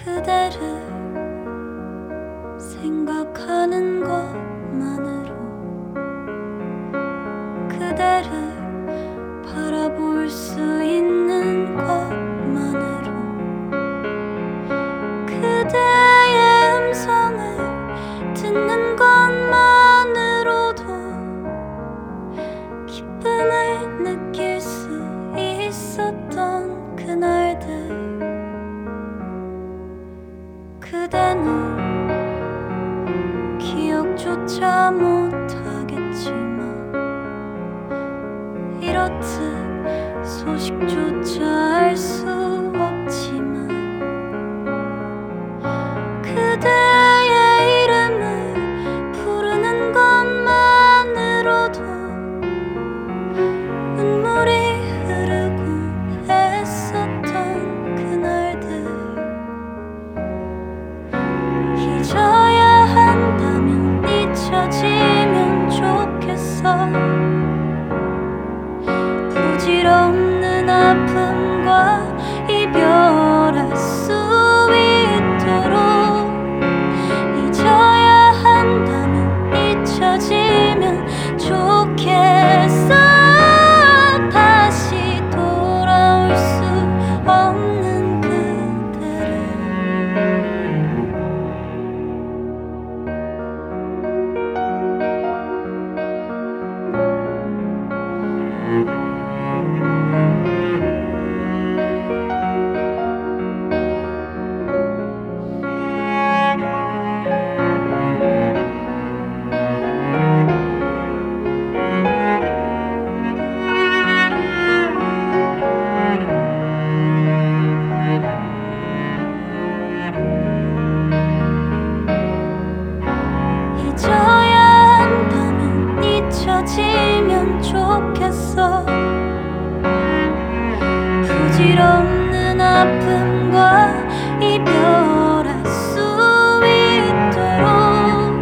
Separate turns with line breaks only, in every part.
그대를 생각하는 것만으로, 그대를 바라볼 수 있는 것만으로, 그대의 음성을 듣는 것만으로도 기쁨을 느낄 수 있었던 그날들. 그대는 기억조차 못하겠지만, 이렇듯 소식조차 알 수 없지만, 그대의 이름을 부르는 것만으로도 눈물이 흐르고 애썼던 그날들. 잊어야 한다면 잊혀지면 좋겠어. 부질없는 아픔과 이별할 수 있도록. 잊어야 한다면 잊혀지면 좋겠어. 다시 돌아올 수 없는 그대를. 잊어야 한다면 잊혀지면 좋겠어. 부질없는 아픔과 이별할 수 있도록.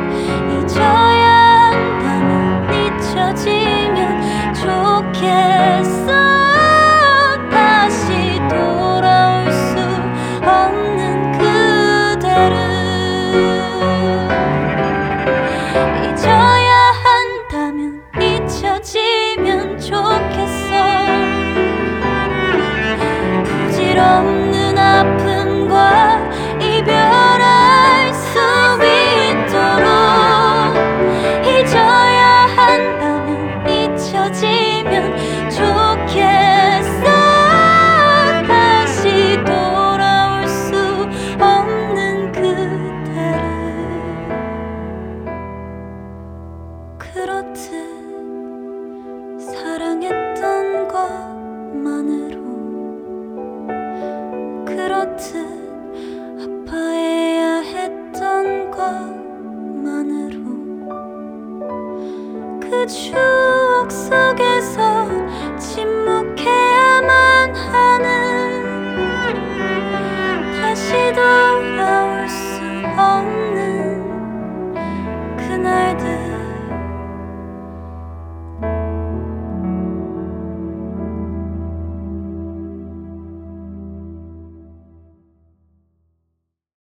잊어야 한다면 잊혀지면 좋겠어. 다시 돌아올 수 없는 그대를. 잊어야 한다면 잊혀지면 좋겠어. 부질없는 아픔과 이별할 수 있도록. 잊어야 한다면 잊혀지면 좋겠어. 다시 돌아올 수 없는 그대를. 그렇듯 사랑했던 것만으로, 그렇듯 아파해야 했던 것만으로, 그